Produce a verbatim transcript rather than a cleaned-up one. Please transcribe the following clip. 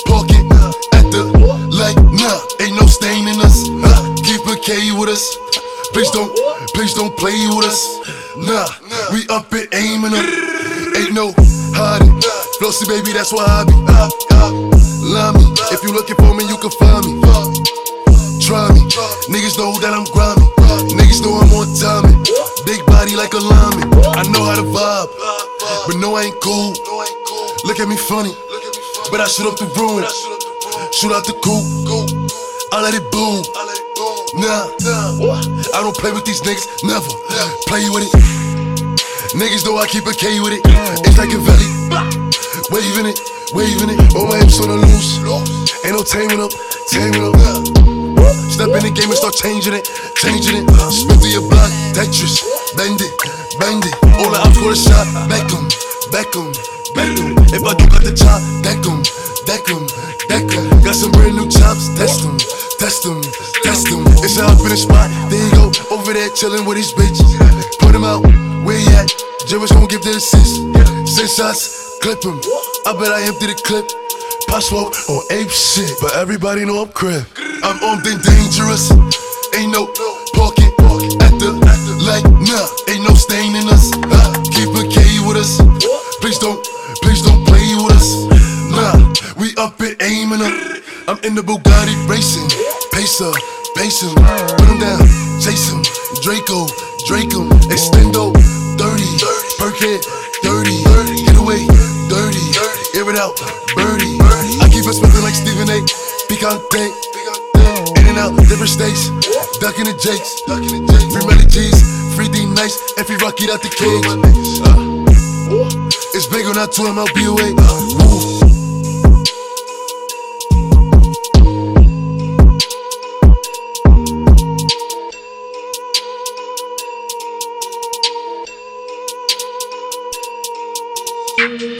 park it at the light. Nah, ain't no stain in us. Huh? Keep a K with us. Please don't, please don't play with us. Nah, we up it aiming up. Ain't no hiding. Flossy baby, that's why I be. Love me. If you looking for me, you can find me. Try me. Niggas know that I'm grimy. Niggas know I'm on timing. Big body like a lineman. I know how to vibe, but no, I ain't cool. Look at me funny, but I shoot up the room. Shoot out the coop. I let it boom. Nah, I don't play with these niggas. Never play with it. Niggas know I keep a K with it. It's like a valley. Waving it, waving it. All my hips on the loose. Ain't no taming up, taming up. Step in the game and start changing it, changing it. Spin through your block, Tetris. Bend it, bend it. All the ops go to shot. Beckham, Beckham, Beckham. If I do got the chop, deck 'em, deck 'em, deck 'em. Got some brand new chops, test 'em, test 'em, test 'em. It's a up in the spot. There you go, over there chillin' with his bitches. Put him out, where he at? Jerry's gon' give the assist. Six shots, clip him. I bet I empty the clip. Pop smoke on ape shit, but everybody know I'm crib. I'm armed and dangerous. Ain't no pocket at the light. Nah, ain't no stain in us. Huh? Keep a K with us. Please don't, please don't play with us. Nah, we up it aiming up. I'm in the Bugatti racing. Pacer, pace him, put him down, chase him. Draco, Draco, extendo, dirty, Perkhead, dirty, get away, dirty, air it out, birdie. I keep it smoking like Stephen A. Picante, in and out, different states, ducking the Jakes, free Melly G's, free D Nice, and free Rocky out the cage. Uh, it's big on that two M L B away.